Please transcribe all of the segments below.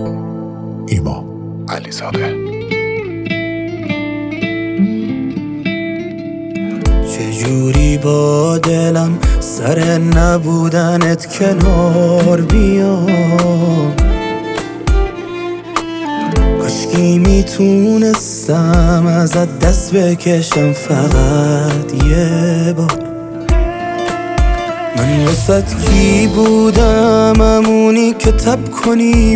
ایما علیزاده. چجوری با دلم سر نبودنت کنار بیام، کاشکی میتونستم ازت دست بکشم فقط یه بار. من واسه کی بودم، همونی که تب کنی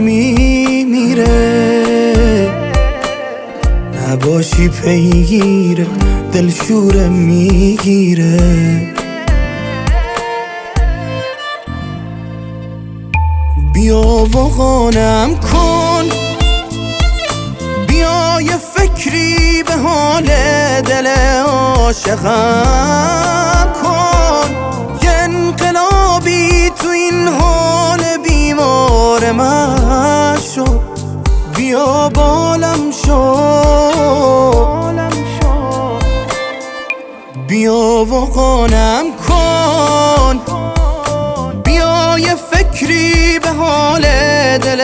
میمیره، نباشی پیگیره دلشوره میگیره. بیا و قانم کن، بیا یه فکری به حال دل عاشقم کن، یه انقلابی تو این حال بیمار من شو. بیا بالم شو، بیا و قانم کن، بیا یه فکری به حال دل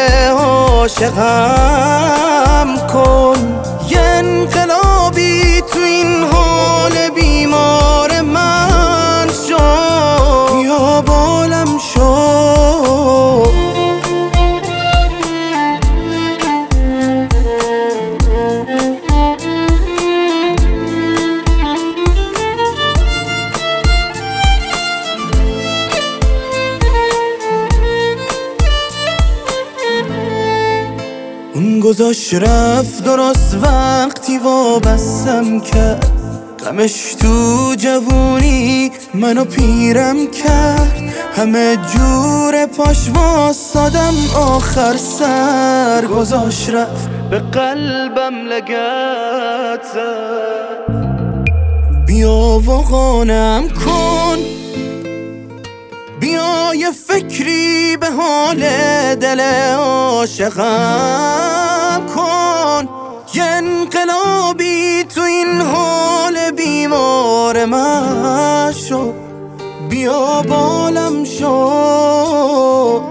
عاشقم کن، یه انقلابی تو این حال بیمار من شو. بیا بالم شو. اون گذاشت رفت درست وقتی وابستم کرد، غمش تو جوونی منو پیرم کرد، همه جور پاش واسادم آخر سر گذاشت رفت به قلبم لگت زد. بیا و قانم کن، بیا یه فکری به حال دل عاشقم کن، یه انقلابی تو این حال بیمار من شو. بیا بالم شو،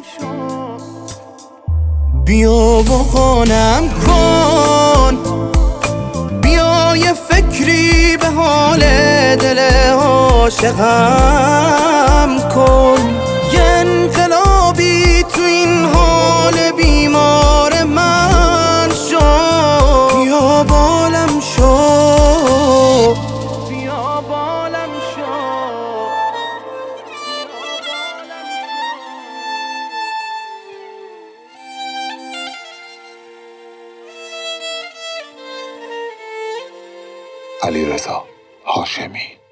بیا و قانم کن، بیا یه فکری به حال دل عاشقم کن، یه انقلابی تو این حال بیمار من شو. بیا بالم شو، بیا بالم شو. علیرضا هاشمی.